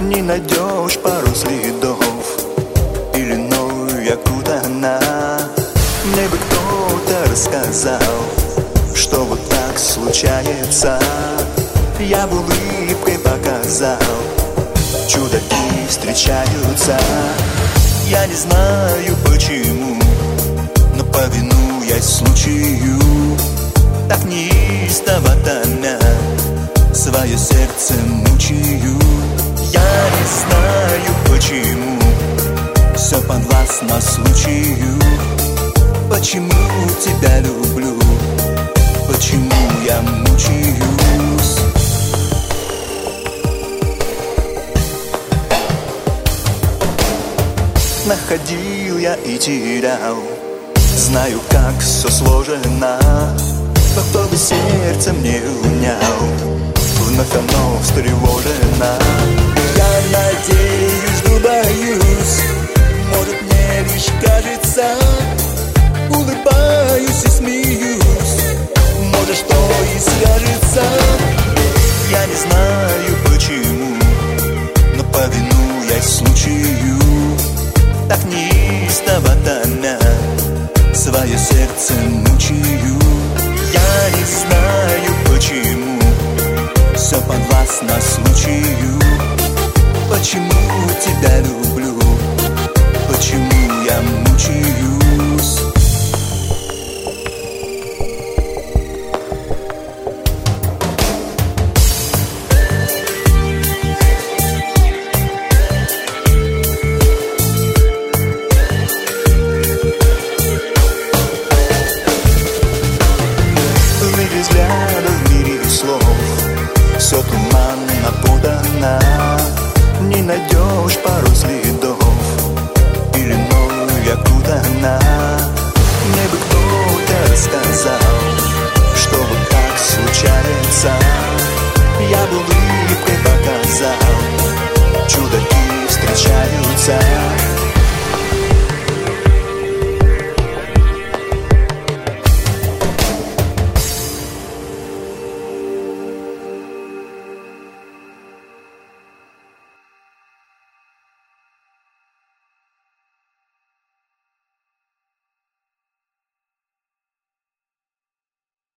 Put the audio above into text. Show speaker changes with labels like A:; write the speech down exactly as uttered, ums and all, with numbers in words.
A: Не найдешь пару следов или иной окутана. Мне бы кто-то рассказал, что вот так случается. Я бы улыбкой показал, чудаки встречаются. Я не знаю почему, но повинуясь случаю, так неистово томя свое сердце мучаю. Я не знаю почему, все подвластно случаю. Почему тебя люблю, почему я мучаюсь. Находил я и терял, знаю, как все сложено. Но кто бы сердце мне унял, вновь оно встревожено. Я надеюсь, жду, боюсь, может, мне лишь кажется. Улыбаюсь и смеюсь, может, что и скажется. Я не знаю почему, но повинуясь случаю, так неистово томя свое сердце мучаю. Я не знаю почему, все подвластно случаю.